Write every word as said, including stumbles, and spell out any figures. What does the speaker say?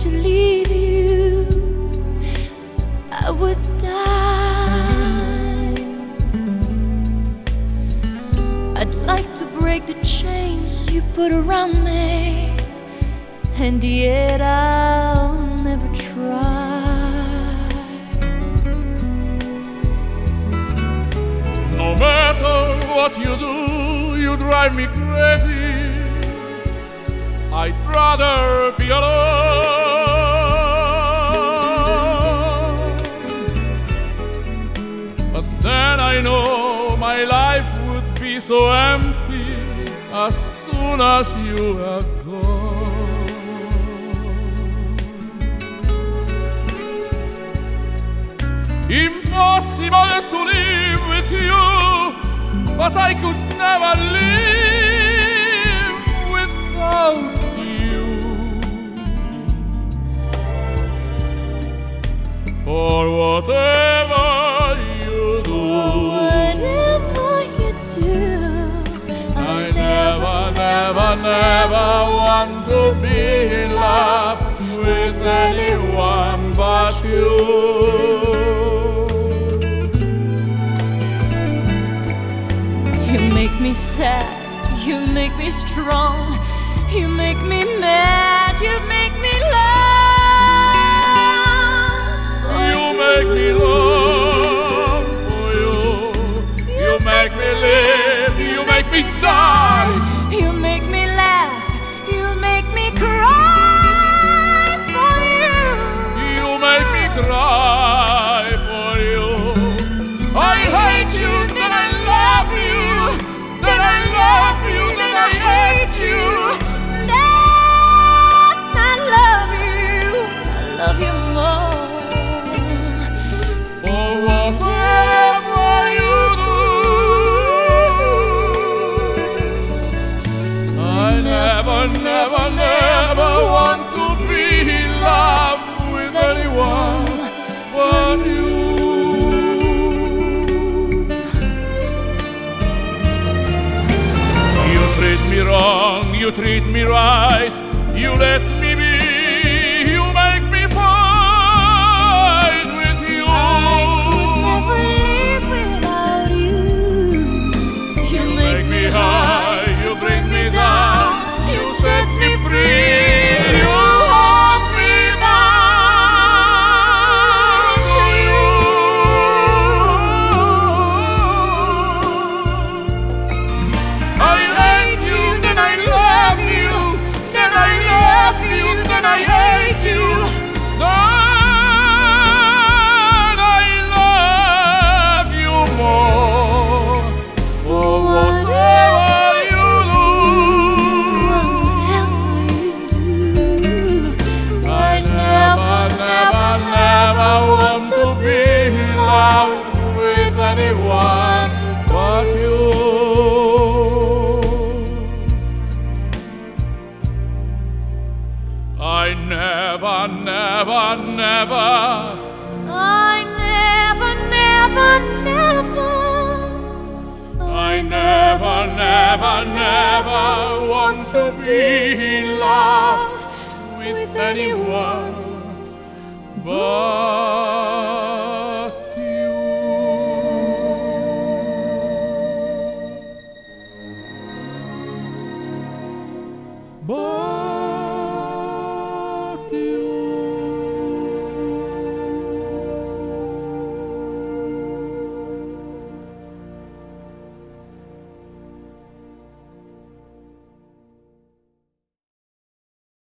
to leave you, I would die. I'd like to break the chains you put around me, and yet I'll never try. No matter what you do, you drive me crazy. I'd rather be alone. But then I know my life would be so empty as soon as you are gone. Impossible to live with you, but I could never live without you. For whatever you do, Whatever you do, I never, never, never want to be in love with anyone but you. You make me sad, you make me strong, you make me mad, you make me love. You make me long for you. You make me live, you make me die. You make me laugh, you make me cry for you. You make me cry for you. I hate you, then I love you. Then I love you, then I hate you. Then I love you, I love you more. For whatever you do, I never, never, never want to be in love with anyone but you. You treat me wrong, you treat me right, you let me be, you make me fight with you. I could never live without you. You make me high, you bring me down, you set me free, you hold me bound to you. I hate you, then I love you, then I love you, then I hate you. Then I love you more. For whatever you do, I never, never, never want to be in love with anyone but you. I never, never, never, I never, never, never, I never, never, never want to be in love with anyone but